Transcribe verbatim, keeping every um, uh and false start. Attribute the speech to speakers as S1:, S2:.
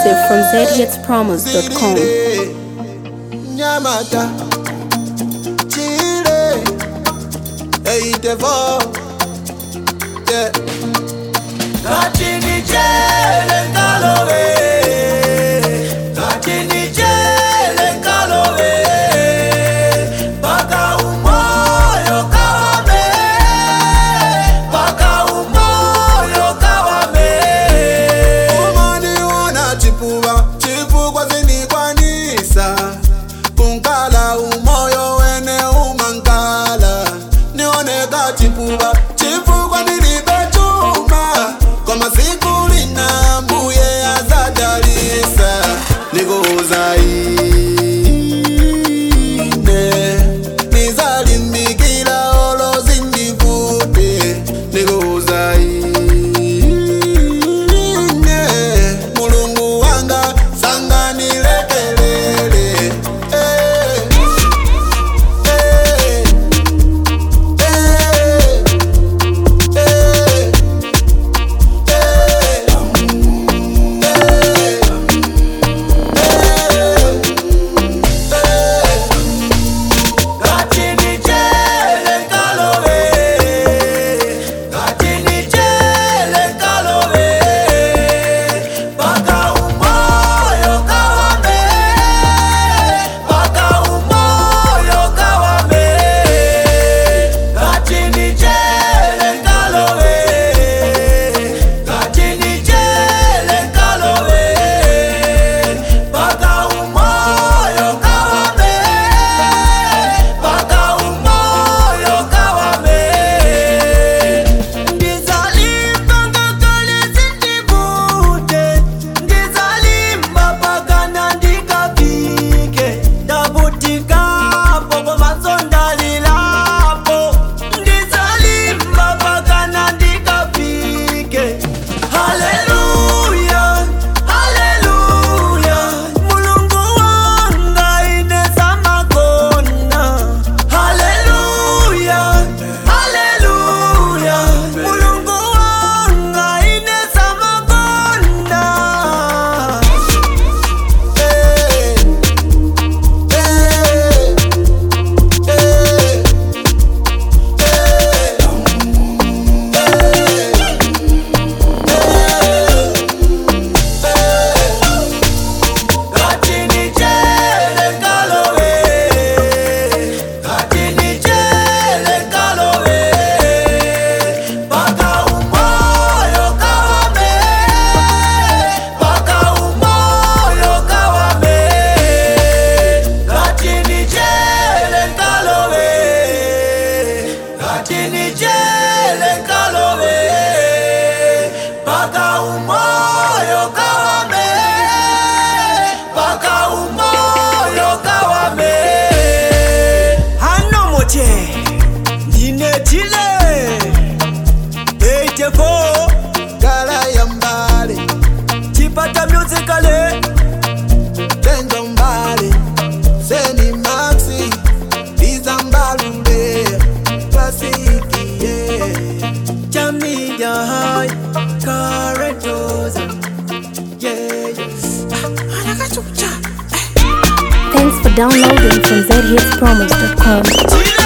S1: exclusive from z hits promos dot com.
S2: Nyamata Chile eighty-four Yeah Gatini Jele Kalowe Gatini Jele Kalowe Baka umoyo kawame Baka umoyo kawame Umani wana chipuwa Chipu kwa zini kwa nisa Kunkala umoyo wene umankala Nioneka chipuwa Chipu kwa nilibe chuma Kwa masiku lina mbuye azadalisa Niko uzaine Nizalimbikila olo zindifute Niko uzaine Mulungu wanga sanga nilekelele Eh, eh, eh, Gatini Jele Kalowe Gatini Jele Kalowe Baka umoyo kawame Baka umoyo kawame Gatini Jele Kalowe Gatini Jele Kalowe Baka umoyo kawame Baka umoyo kawame Ndizalimba ngakale zindibute Ndizalimba paka nandikafike Ndabutikapo komatsondalilapo Ndizalimba paka nandikafike Haleluya, haleluya Mulungu wanga inesa makona Haleluya, haleluya Mulungu wanga inesa makona Eh, eh, eh, Gatini Jele Kalowe Gatini Jele Kalowe Baka umoyo kawame Baka umoyo kawame Gatini Jele Kalowe Gatini Jele Kalowe Baka umoyo kawame Baka umoyo kawame Hano moche Nine chile eighty-four Gala yambale Chipata musicale Tengo mbale Seni maxi Dizambalule Klasiki yeah Jamida high Carretosa Yeah yeah
S1: Thanks for downloading from z hits promos dot com.
S2: Chile